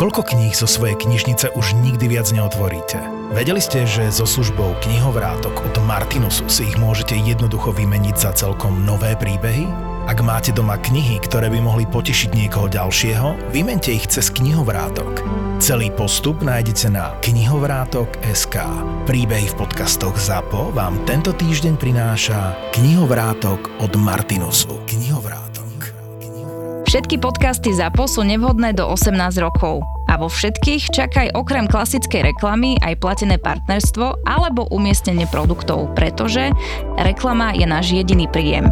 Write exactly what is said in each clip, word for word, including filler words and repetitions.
Koľko kníh zo svojej knižnice už nikdy viac neotvoríte? Vedeli ste, že so službou Knihovrátok od Martinusu si ich môžete jednoducho vymeniť za celkom nové príbehy? Ak máte doma knihy, ktoré by mohli potešiť niekoho ďalšieho, vymente ich cez Knihovrátok. Celý postup nájdete na knihovrátok bodka es ká. Príbehy v podcastoch ZAPO vám tento týždeň prináša Knihovrátok od Martinusu. Knihovrátok. Všetky podcasty ZAPO sú nevhodné do osemnásť rokov. A vo všetkých čakaj okrem klasickej reklamy aj platené partnerstvo alebo umiestnenie produktov, pretože reklama je náš jediný príjem.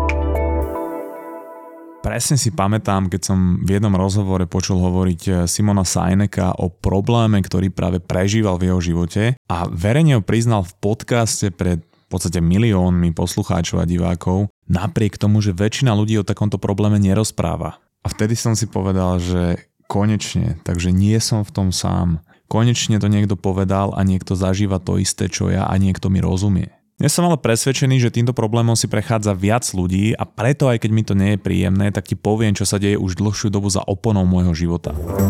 Presne si pamätám, keď som v jednom rozhovore počul hovoriť Simona Sineka o probléme, ktorý práve prežíval v jeho živote a verejne ho priznal v podcaste pred v podstate miliónmi poslucháčov a divákov, napriek tomu, že väčšina ľudí o takomto probléme nerozpráva. A vtedy som si povedal, že konečne, takže nie som v tom sám. Konečne to niekto povedal a niekto zažíva to isté, čo ja a niekto mi rozumie. Ja som ale presvedčený, že týmto problémom si prechádza viac ľudí a preto aj keď mi to nie je príjemné, tak ti poviem, čo sa deje už dlhšiu dobu za oponou môjho života.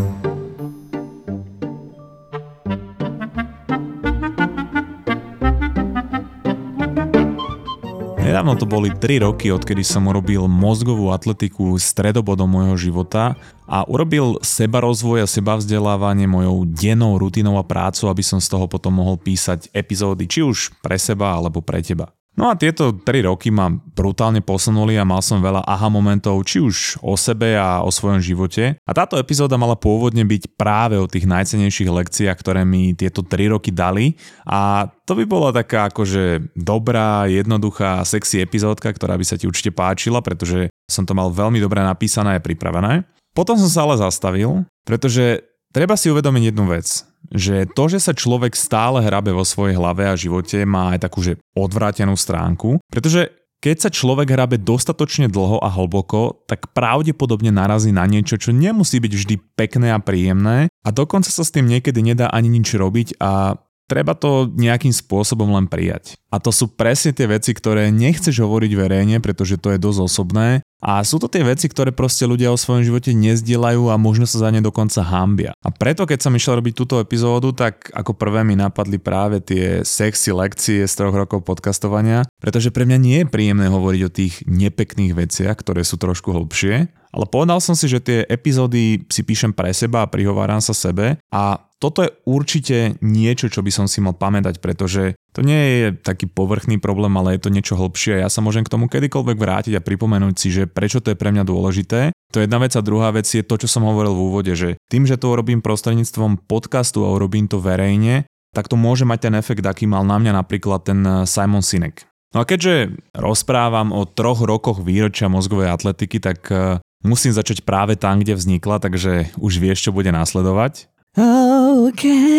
Nedávno to boli tri roky, odkedy som urobil mozgovú atletiku stredobodom môjho života a urobil sebarozvoj a sebavzdelávanie mojou dennou rutinou a prácou, aby som z toho potom mohol písať epizódy, či už pre seba alebo pre teba. No a tieto tri roky ma brutálne posunuli a mal som veľa aha momentov, či už o sebe a o svojom živote. A táto epizóda mala pôvodne byť práve o tých najcennejších lekciách, ktoré mi tieto tri roky dali. A to by bola taká akože dobrá, jednoduchá, sexy epizódka, ktorá by sa ti určite páčila, pretože som to mal veľmi dobre napísané a pripravené. Potom som sa ale zastavil, pretože treba si uvedomiť jednu vec, že to, že sa človek stále hrabe vo svojej hlave a živote, má aj takú, že odvrátenú stránku, pretože keď sa človek hrabe dostatočne dlho a hlboko, tak pravdepodobne narazí na niečo, čo nemusí byť vždy pekné a príjemné a dokonca sa s tým niekedy nedá ani nič robiť a treba to nejakým spôsobom len prijať. A to sú presne tie veci, ktoré nechceš hovoriť verejne, pretože to je dosť osobné. A sú to tie veci, ktoré proste ľudia o svojom živote nezdielajú a možno sa za ne dokonca hanbia. A preto, keď som išiel robiť túto epizódu, tak ako prvé mi napadli práve tie sexy lekcie z troch rokov podcastovania, pretože pre mňa nie je príjemné hovoriť o tých nepekných veciach, ktoré sú trošku hlbšie. Ale povedal som si, že tie epizódy si píšem pre seba a prihováram sa sebe a toto je určite niečo, čo by som si mal pamätať, pretože to nie je taký povrchný problém, ale je to niečo hlbšie a ja sa môžem k tomu kedykoľvek vrátiť a pripomenúť si, že prečo to je pre mňa dôležité. To je jedna vec a druhá vec je to, čo som hovoril v úvode, že tým, že to urobím prostredníctvom podcastu a urobím to verejne, tak to môže mať ten efekt, aký mal na mňa napríklad ten Simon Sinek. No a keďže rozprávam o troch rokoch výročia mozgovej atletiky, tak musím začať práve tam, kde vznikla, takže už vieš, čo bude nasledovať. Oh,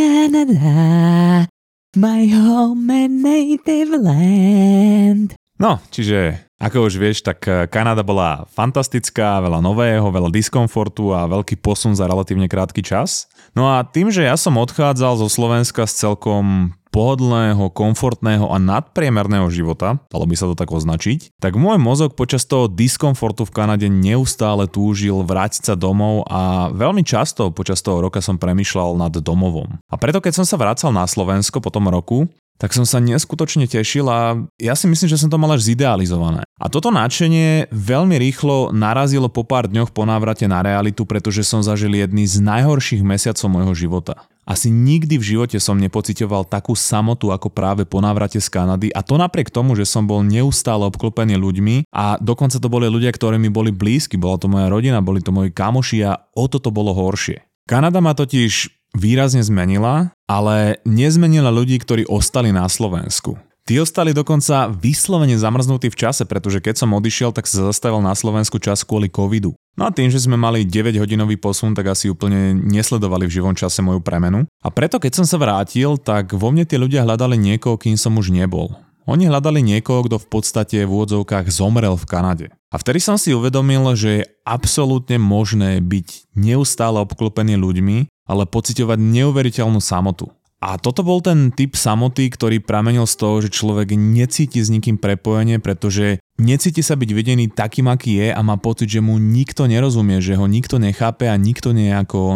Canada, my home and native land. No, čiže ako už vieš, tak Kanada bola fantastická, veľa nového, veľa diskomfortu a veľký posun za relatívne krátky čas. No a tým, že ja som odchádzal zo Slovenska z celkom pohodlného, komfortného a nadpriemerného života, dalo by sa to tak označiť, tak môj mozog počas toho diskomfortu v Kanade neustále túžil vrátiť sa domov a veľmi často počas toho roka som premýšľal nad domovom. A preto keď som sa vracal na Slovensko po tom roku, tak som sa neskutočne tešil a ja si myslím, že som to mal až zidealizované. A toto nadšenie veľmi rýchlo narazilo po pár dňoch po návrate na realitu, pretože som zažil jedný z najhorších mesiacov môjho života. Asi nikdy v živote som nepociťoval takú samotu ako práve po návrate z Kanady a to napriek tomu, že som bol neustále obklopený ľuďmi a dokonca to boli ľudia, ktorí mi boli blízki, bola to moja rodina, boli to moji kamoši a o toto bolo horšie. Kanada ma totiž výrazne zmenila, ale nezmenila ľudí, ktorí ostali na Slovensku. Tí ostali dokonca vyslovene zamrznutí v čase, pretože keď som odišiel, tak sa zastavil na Slovensku čas kvôli covidu. No a tým, že sme mali deväťhodinový posun, tak asi úplne nesledovali v živom čase moju premenu. A preto, keď som sa vrátil, tak vo mne tí ľudia hľadali niekoho, kým som už nebol. Oni hľadali niekoho, kto v podstate v úvodzovkách zomrel v Kanade. A vtedy som si uvedomil, že je absolútne možné byť neustále obklopený ľuďmi, ale pociťovať neuveriteľnú samotu. A toto bol ten typ samoty, ktorý pramenil z toho, že človek necíti s nikým prepojenie, pretože necíti sa byť videný takým, aký je a má pocit, že mu nikto nerozumie, že ho nikto nechápe a nikto nie je ako on.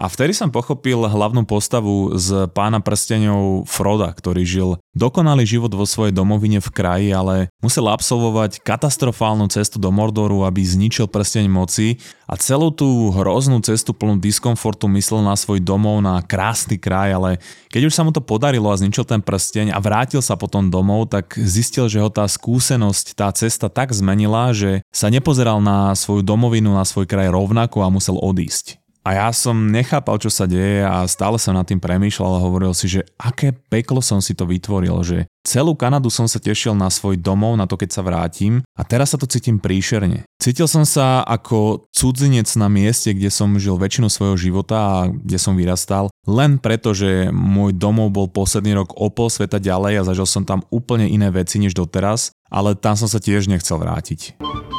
A vtedy som pochopil hlavnú postavu z Pána prsteňov Froda, ktorý žil dokonalý život vo svojej domovine v kraji, ale musel absolvovať katastrofálnu cestu do Mordoru, aby zničil prsteň moci a celú tú hroznú cestu plnú diskomfortu myslel na svoj domov, na krásny kraj, ale keď už sa mu to podarilo a zničil ten prsteň a vrátil sa potom domov, tak zistil, že ho tá skúsenosť, tá cesta tak zmenila, že sa nepozeral na svoju domovinu, na svoj kraj rovnako a musel odísť. A ja som nechápal, čo sa deje a stále som nad tým premýšľal a hovoril si, že aké peklo som si to vytvoril, že celú Kanadu som sa tešil na svoj domov, na to, keď sa vrátim a teraz sa to cítim príšerne. Cítil som sa ako cudzinec na mieste, kde som žil väčšinu svojho života a kde som vyrastal, len preto, že môj domov bol posledný rok o pol sveta ďalej a zažil som tam úplne iné veci než doteraz, ale tam som sa tiež nechcel vrátiť.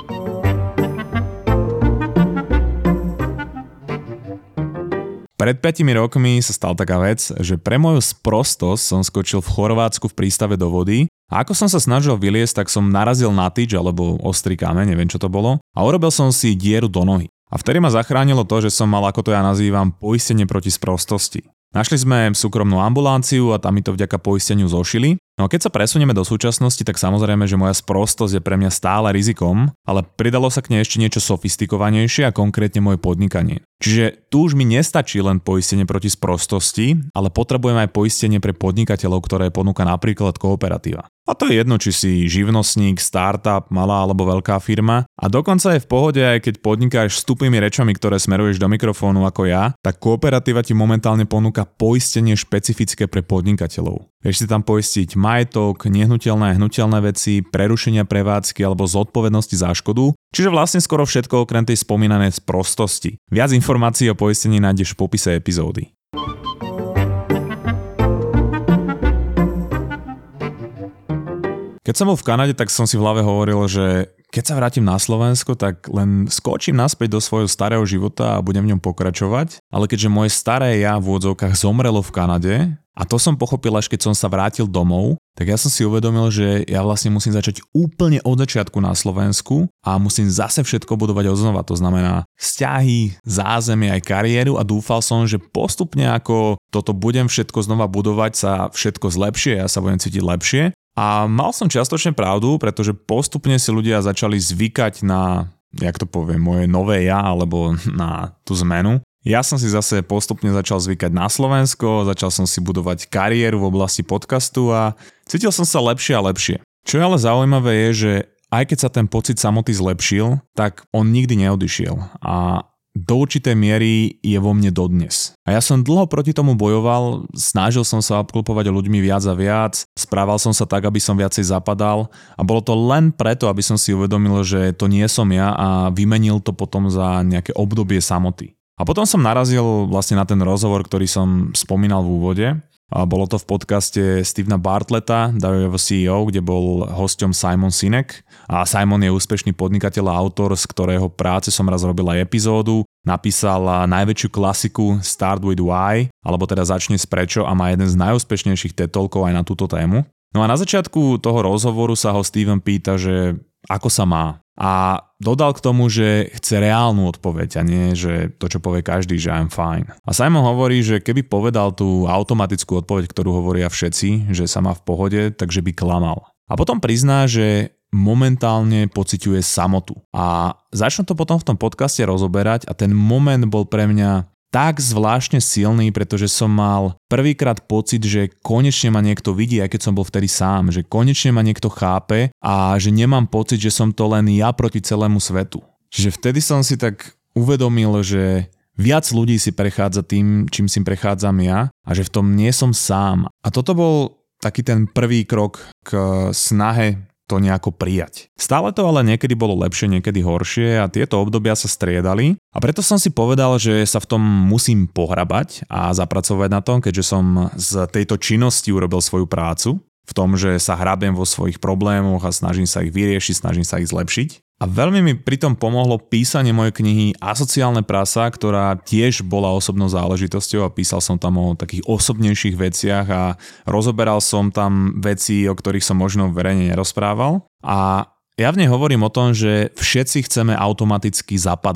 Pred piatimi rokmi sa stala taká vec, že pre moju sprostosť som skočil v Chorvátsku v prístave do vody a ako som sa snažil vyliesť, tak som narazil na tyč alebo ostrý kameň, neviem čo to bolo, a urobil som si dieru do nohy. A vtedy ma zachránilo to, že som mal, ako to ja nazývam, poistenie proti sprostosti. Našli sme súkromnú ambulanciu a tam mi to vďaka poisteniu zošili. No a keď sa presunieme do súčasnosti, tak samozrejme, že moja sprostosť je pre mňa stále rizikom, ale pridalo sa k nej ešte niečo sofistikovanejšie a konkrétne moje podnikanie. Čiže tu už mi nestačí len poistenie proti sprostosti, ale potrebujem aj poistenie pre podnikateľov, ktoré ponúka napríklad Kooperativa. A to je jedno, či si živnostník, startup, malá alebo veľká firma. A dokonca je v pohode, aj keď podnikáš s tupými rečami, ktoré smeruješ do mikrofónu ako ja, tak Kooperativa ti momentálne ponúka poistenie špecifické pre podnikateľov. Vieš si tam poistiť majetok, nehnuteľné a hnuteľné veci, prerušenia prevádzky alebo zodpovednosti za škodu, čiže vlastne skoro všetko okrem tej spomínanej sprostosti. Viac informácií o poistení nájdeš v popise epizódy. Keď som bol v Kanade, tak som si v hlave hovoril, že keď sa vrátim na Slovensko, tak len skočím naspäť do svojho starého života a budem v ňom pokračovať. Ale keďže moje staré ja v úvodzovkách zomrelo v Kanade, a to som pochopil až keď som sa vrátil domov, tak ja som si uvedomil, že ja vlastne musím začať úplne od začiatku na Slovensku a musím zase všetko budovať odznova. To znamená vzťahy, zázemie aj kariéru a dúfal som, že postupne ako toto budem všetko znova budovať, sa všetko zlepšie, ja sa budem cítiť lepšie. A mal som čiastočne pravdu, pretože postupne si ľudia začali zvykať na, jak to poviem, moje nové ja, alebo na tú zmenu. Ja som si zase postupne začal zvykať na Slovensko, začal som si budovať kariéru v oblasti podcastu a cítil som sa lepšie a lepšie. Čo je ale zaujímavé je, že aj keď sa ten pocit samoty zlepšil, tak on nikdy neodišiel a do určitej miery je vo mne dodnes. A ja som dlho proti tomu bojoval, snažil som sa obklopovať ľuďmi viac a viac, správal som sa tak, aby som viacej zapadal a bolo to len preto, aby som si uvedomil, že to nie som ja a vymenil to potom za nejaké obdobie samoty. A potom som narazil vlastne na ten rozhovor, ktorý som spomínal v úvode. A bolo to v podcaste Stevena Bartletta, Diary of a C E O, kde bol hosťom Simon Sinek. A Simon je úspešný podnikateľ a autor, z ktorého práce som raz robil aj epizódu. Napísal najväčšiu klasiku Start with Why, alebo teda Začni s prečo a má jeden z najúspešnejších TED Talkov aj na túto tému. No a na začiatku toho rozhovoru sa ho Steven pýta, že ako sa má. A dodal k tomu, že chce reálnu odpoveď a nie, že to, čo povie každý, že I'm fine. A Simon hovorí, že keby povedal tú automatickú odpoveď, ktorú hovoria všetci, že sa má v pohode, takže by klamal. A potom prizná, že momentálne pociťuje samotu. A začnu to potom v tom podcaste rozoberať a ten moment bol pre mňa tak zvláštne silný, pretože som mal prvýkrát pocit, že konečne ma niekto vidí, aj keď som bol vtedy sám, že konečne ma niekto chápe a že nemám pocit, že som to len ja proti celému svetu. Čiže vtedy som si tak uvedomil, že viac ľudí si prechádza tým, čím si prechádzam ja a že v tom nie som sám. A toto bol taký ten prvý krok k snahe to nejako prijať. Stále to ale niekedy bolo lepšie, niekedy horšie a tieto obdobia sa striedali a preto som si povedal, že sa v tom musím pohrabať a zapracovať na tom, keďže som z tejto činnosti urobil svoju prácu, v tom, že sa hrabem vo svojich problémoch a snažím sa ich vyriešiť, snažím sa ich zlepšiť. A veľmi mi pritom pomohlo písanie mojej knihy Asociálne prasa, ktorá tiež bola osobnou záležitosťou a písal som tam o takých osobnejších veciach a rozoberal som tam veci, o ktorých som možno verejne nerozprával. A ja v nej hovorím o tom, že všetci chceme automaticky zapadať.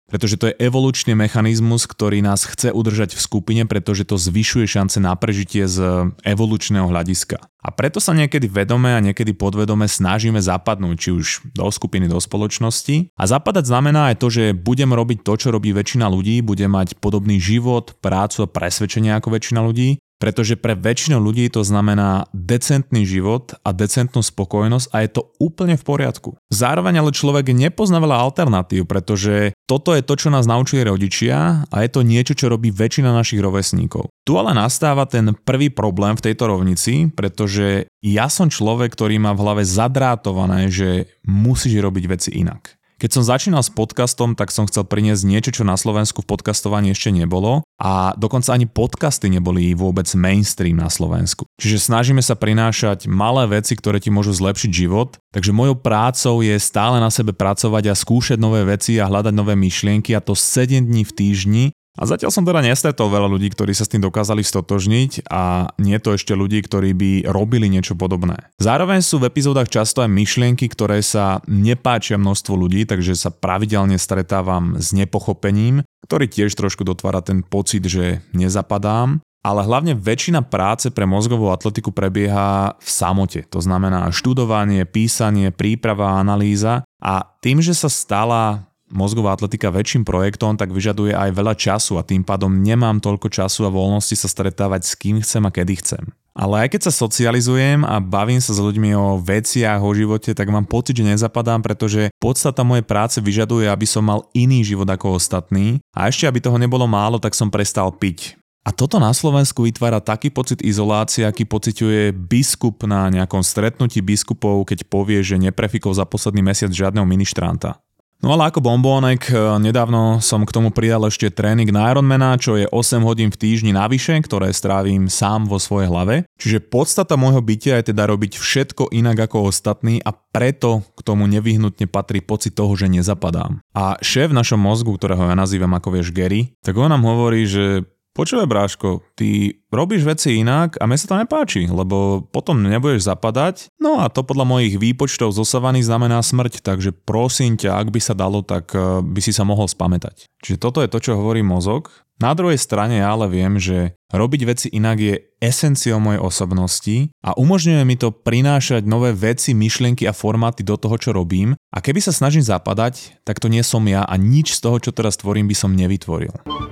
Pretože to je evolučný mechanizmus, ktorý nás chce udržať v skupine, pretože to zvyšuje šance na prežitie z evolučného hľadiska. A preto sa niekedy vedome a niekedy podvedome snažíme zapadnúť, či už do skupiny, do spoločnosti. A zapadať znamená aj to, že budem robiť to, čo robí väčšina ľudí, budem mať podobný život, prácu a presvedčenie ako väčšina ľudí. Pretože pre väčšinu ľudí to znamená decentný život a decentnú spokojnosť a je to úplne v poriadku. Zároveň ale človek nepozná veľa alternatív, pretože toto je to, čo nás naučili rodičia a je to niečo, čo robí väčšina našich rovesníkov. Tu ale nastáva ten prvý problém v tejto rovnici, pretože ja som človek, ktorý má v hlave zadrátované, že musíš robiť veci inak. Keď som začínal s podcastom, tak som chcel priniesť niečo, čo na Slovensku v podcastovaní ešte nebolo a dokonca ani podcasty neboli vôbec mainstream na Slovensku. Čiže snažíme sa prinášať malé veci, ktoré ti môžu zlepšiť život, takže mojou prácou je stále na sebe pracovať a skúšať nové veci a hľadať nové myšlienky a to sedem dní v týždni. A zatiaľ som teda nestretol veľa ľudí, ktorí sa s tým dokázali stotožniť a nie to ešte ľudí, ktorí by robili niečo podobné. Zároveň sú v epizódach často aj myšlienky, ktoré sa nepáčia množstvu ľudí, takže sa pravidelne stretávam s nepochopením, ktorý tiež trošku dotvára ten pocit, že nezapadám. Ale hlavne väčšina práce pre mozgovú atletiku prebieha v samote. To znamená študovanie, písanie, príprava, analýza a tým, že sa stala mozgová atletika väčším projektom, tak vyžaduje aj veľa času a tým pádom nemám toľko času a voľnosti sa stretávať s kým chcem a kedy chcem. Ale aj keď sa socializujem a bavím sa s ľuďmi o veciach, o živote, tak mám pocit, že nezapadám, pretože podstata mojej práce vyžaduje, aby som mal iný život ako ostatní a ešte aby toho nebolo málo, tak som prestal piť. A toto na Slovensku vytvára taký pocit izolácie, aký pociťuje biskup na nejakom stretnutí biskupov, keď povie, že neprefikol za posledný mesiac žiadneho ministranta. No ale ako bombónek, nedávno som k tomu pridal ešte tréning na Ironmana, čo je osem hodín v týždni navyše, ktoré strávim sám vo svojej hlave. Čiže podstata môjho bytia je teda robiť všetko inak ako ostatní a preto k tomu nevyhnutne patrí pocit toho, že nezapadám. A šéf v našom mozgu, ktorého ja nazývam ako vieš Gary, tak on nám hovorí, že počúvaj bráško, ty robíš veci inak a mne sa to nepáči, lebo potom nebudeš zapadať. No a to podľa mojich výpočtov zo savany znamená smrť, takže prosím ťa, ak by sa dalo, tak by si sa mohol spamätať. Čiže toto je to, čo hovorí mozog. Na druhej strane ja ale viem, že robiť veci inak je esenciou mojej osobnosti a umožňuje mi to prinášať nové veci, myšlienky a formáty do toho, čo robím. A keby sa snažím zapadať, tak to nie som ja a nič z toho, čo teraz tvorím, by som nevytvoril.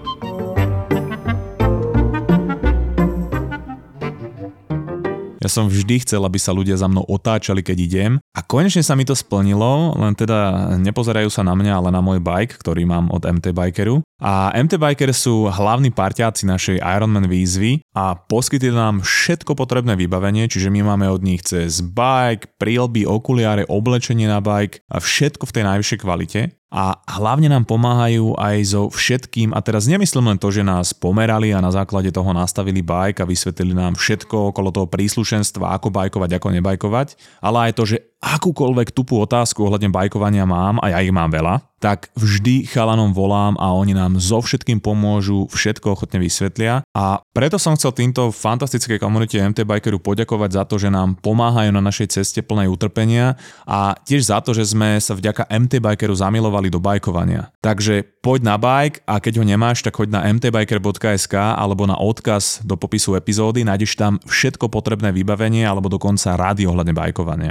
Ja som vždy chcel, aby sa ľudia za mnou otáčali, keď idem a konečne sa mi to splnilo, len teda nepozerajú sa na mňa, ale na môj bike, ktorý mám od em té Bikeru. A em té Biker sú hlavní parťáci našej Ironman výzvy a poskytli nám všetko potrebné vybavenie, čiže my máme od nich cez bike, príľby, okuliare, oblečenie na bike a všetko v tej najvyššej kvalite. A hlavne nám pomáhajú aj so všetkým, a teraz nemyslím len to, že nás pomerali a na základe toho nastavili bike a vysvetlili nám všetko okolo toho príslušenstva, ako bajkovať, ako nebajkovať, ale aj to, že akúkoľvek tupú otázku ohľadne bajkovania mám, a ja ich mám veľa, tak vždy chalanom volám a oni nám so všetkým pomôžu, všetko ochotne vysvetlia. A preto som chcel týmto fantastickej komunite em té Bikeru poďakovať za to, že nám pomáhajú na našej ceste plnej utrpenia a tiež za to, že sme sa vďaka em té Bikeru zamilovali do bajkovania. Takže poď na bike a keď ho nemáš, tak choď na em té biker bodka es ká alebo na odkaz do popisu epizódy, nájdeš tam všetko potrebné vybavenie alebo dokonca rady ohľadne bajkovania.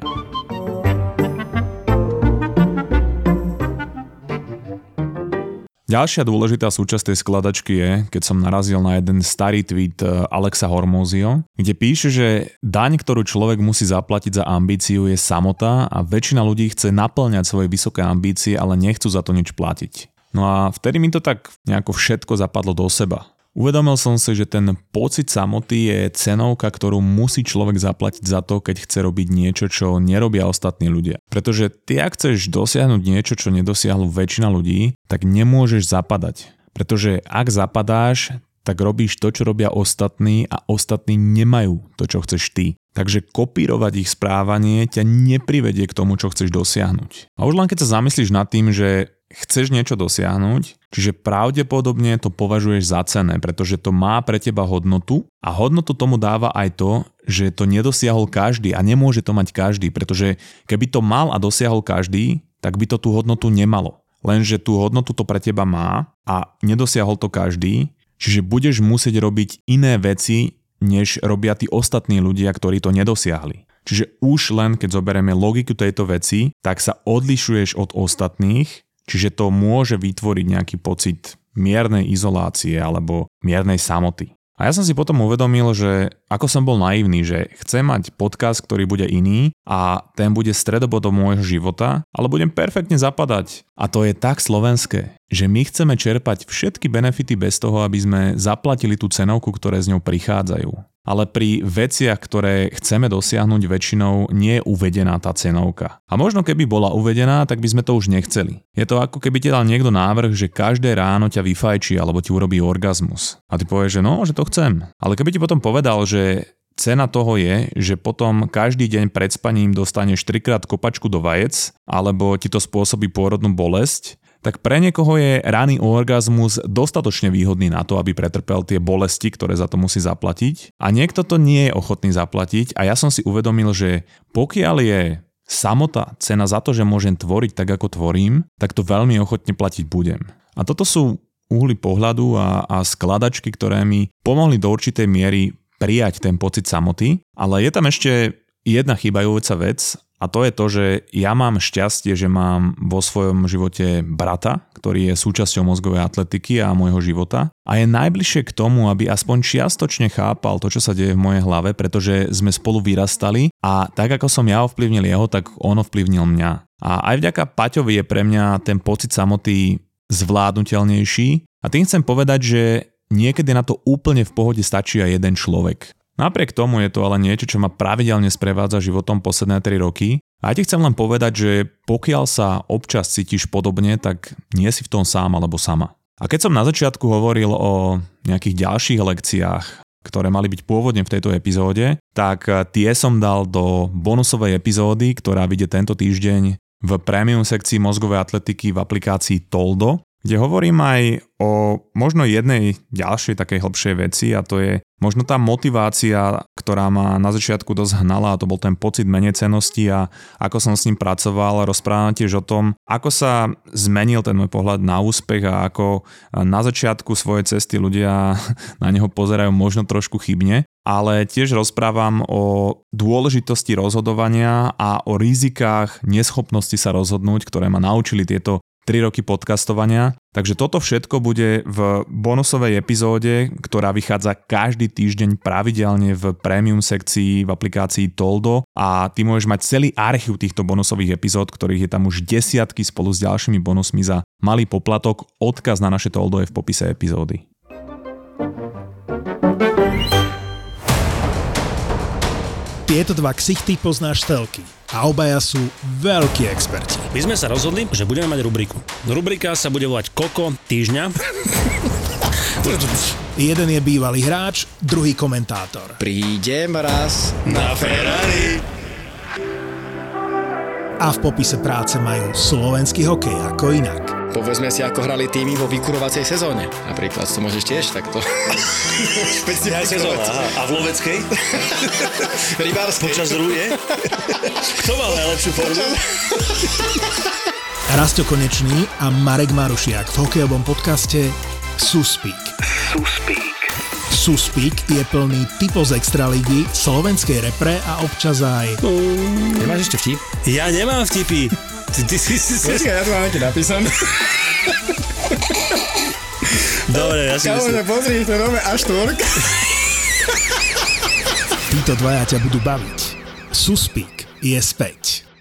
Ďalšia dôležitá súčasť tej skladačky je, keď som narazil na jeden starý tweet Alexa Hormozio, kde píše, že daň, ktorú človek musí zaplatiť za ambíciu, je samota a väčšina ľudí chce naplňať svoje vysoké ambície, ale nechcú za to nič platiť. No a vtedy mi to tak nejako všetko zapadlo do seba. Uvedomil som si, že ten pocit samoty je cenovka, ktorú musí človek zaplatiť za to, keď chce robiť niečo, čo nerobia ostatní ľudia. Pretože ty, ak chceš dosiahnuť niečo, čo nedosiahlo väčšina ľudí, tak nemôžeš zapadať. Pretože ak zapadáš, tak robíš to, čo robia ostatní a ostatní nemajú to, čo chceš ty. Takže kopírovať ich správanie ťa neprivedie k tomu, čo chceš dosiahnuť. A už len keď sa zamyslíš nad tým, že chceš niečo dosiahnuť, čiže pravdepodobne to považuješ za cenné, pretože to má pre teba hodnotu a hodnotu tomu dáva aj to, že to nedosiahol každý a nemôže to mať každý, pretože keby to mal a dosiahol každý, tak by to tú hodnotu nemalo. lenže tú hodnotu to pre teba má a nedosiahol to každý, čiže budeš musieť robiť iné veci, než robia tí ostatní ľudia, ktorí to nedosiahli. Čiže už len keď zoberieme logiku tejto veci, tak sa odlišuješ od ostatných, čiže to môže vytvoriť nejaký pocit miernej izolácie alebo miernej samoty. A ja som si potom uvedomil, že ako som bol naivný, že chcem mať podcast, ktorý bude iný a ten bude stredobodom môjho života, ale budem perfektne zapadať. A to je tak slovenské, že my chceme čerpať všetky benefity bez toho, aby sme zaplatili tú cenovku, ktoré s ňou prichádzajú. Ale pri veciach, ktoré chceme dosiahnuť, väčšinou nie je uvedená tá cenovka. A možno keby bola uvedená, tak by sme to už nechceli. Je to ako keby ti dal niekto návrh, že každé ráno ťa vyfajčí alebo ti urobí orgazmus. A ty povieš, že no, že to chcem. Ale keby ti potom povedal, že cena toho je, že potom každý deň pred spaním dostaneš trikrát kopačku do vajec, alebo ti to spôsobí pôrodnú bolesť, tak pre niekoho je raný orgazmus dostatočne výhodný na to, aby pretrpel tie bolesti, ktoré za to musí zaplatiť. A niekto to nie je ochotný zaplatiť a ja som si uvedomil, že pokiaľ je samota cena za to, že môžem tvoriť tak, ako tvorím, tak to veľmi ochotne platiť budem. A toto sú uhly pohľadu a, a skladačky, ktoré mi pomohli do určitej miery prijať ten pocit samoty, ale je tam ešte jedna chýbajúca vec. A to je to, že ja mám šťastie, že mám vo svojom živote brata, ktorý je súčasťou mozgovej atletiky a môjho života a je najbližšie k tomu, aby aspoň čiastočne chápal to, čo sa deje v mojej hlave, pretože sme spolu vyrastali a tak ako som ja ovplyvnil jeho, tak on ovplyvnil mňa. A aj vďaka Paťovi je pre mňa ten pocit samoty zvládnutelnejší a tým chcem povedať, že niekedy na to úplne v pohode stačí aj jeden človek. Napriek tomu je to ale niečo, čo ma pravidelne sprevádza životom posledné tri roky. A ja ti chcem len povedať, že pokiaľ sa občas cítiš podobne, tak nie si v tom sám alebo sama. A keď som na začiatku hovoril o nejakých ďalších lekciách, ktoré mali byť pôvodne v tejto epizóde, tak tie som dal do bonusovej epizódy, ktorá vyjde tento týždeň v premium sekcii mozgovej atletiky v aplikácii Toldo, kde hovorím aj o možno jednej ďalšej takej hlbšej veci a to je možno tá motivácia, ktorá ma na začiatku dosť hnala a to bol ten pocit menejcennosti a ako som s ním pracoval. Rozprávam tiež o tom, ako sa zmenil ten môj pohľad na úspech a ako na začiatku svojej cesty ľudia na neho pozerajú možno trošku chybne. Ale tiež rozprávam o dôležitosti rozhodovania a o rizikách neschopnosti sa rozhodnúť, ktoré ma naučili tieto tri roky podcastovania. Takže toto všetko bude v bonusovej epizóde, ktorá vychádza každý týždeň pravidelne v premium sekcii v aplikácii Toldo a ty môžeš mať celý archív týchto bonusových epizód, ktorých je tam už desiatky spolu s ďalšími bonusmi za malý poplatok. Odkaz na naše Toldo je v popise epizódy. Tieto dva ksichty poznáš z telky a obaja sú veľkí experti. My sme sa rozhodli, že budeme mať rubriku. Rubrika sa bude volať Koko týždňa. Jeden je bývalý hráč, druhý komentátor. Prídem raz Na Ferrari. A v popise práce majú slovenský hokej ako inak. Povedzme si, ako hrali týmy vo vykurovacej sezóne. Napríklad to môžeš tiež takto. Špeciálna sezóna. Aha. A v loveckej? Rybárskej. Počas rúje? Kto mal najlepšiu formu? Rasto Konečný a Marek Marušiak v hokejovom podcaste Suspeak. Suspeak. Suspeak je plný typov z extraligy, slovenskej repre a občas aj... Nemáš ešte vtip? Ja nemám vtipy. Ty, ty si si... Počkaj, ja to mám ešte napísané. Dobre, ja si myslím. Kámo, pozri, to robíme až tvork. Títo dvaja ťa budú baviť. Suspeak je späť.